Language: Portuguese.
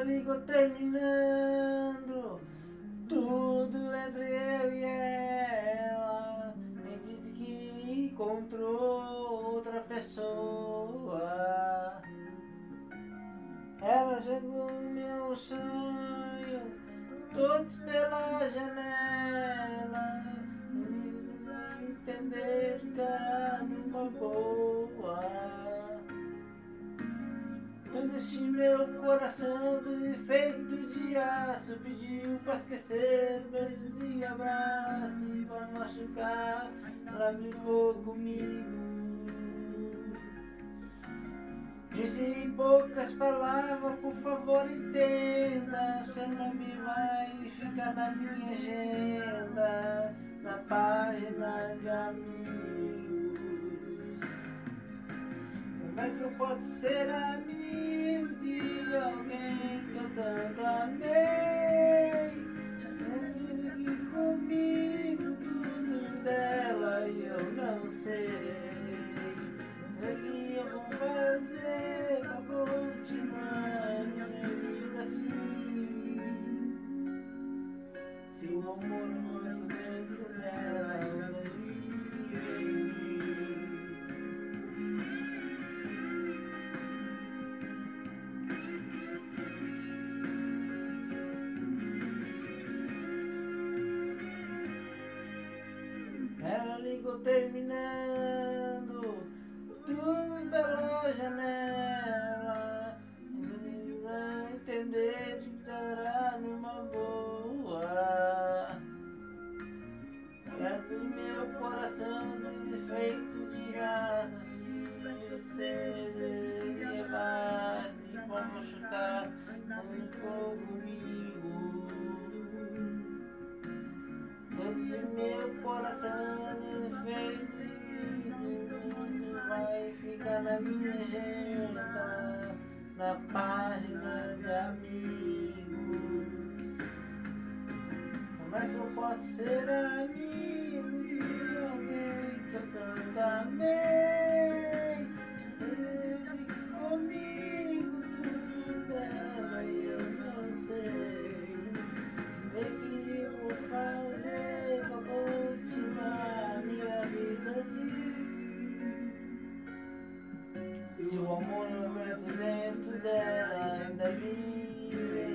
ligou terminando tudo entre eu e ela. Me disse que encontrou outra pessoa. Ela jogou meu sonho todos pela janela. Me entender que era numa boa. Todo esse meu coração, tudo feito de aço, pediu pra esquecer, beijos e abraços, e pra machucar, ela brincou comigo. Disse em poucas palavras, por favor entenda, seu nome vai ficar na minha agenda, na página de amigos. Como é que eu posso ser amigo de alguém que eu tanto amei? Diz aqui comigo tudo dela e eu não sei. O que eu vou fazer pra continuar minha vida assim? Se o amor muito dentro dela anda vivo em mim. Ela ligou terminando tudo pela janela. Precisa entender que estará numa boa. Perto do meu coração feito de raças de levar e pra machucar, não ficou comigo. Esse meu coração feito vai ficar na minha agenda, na página de amigos. Como é que eu posso ser amigo de alguém que eu tanto amei? Desde que comigo tudo dela e eu não sei. O que eu vou fazer pra continuar minha vida assim? Se o amor não aguenta dentro dela ainda vive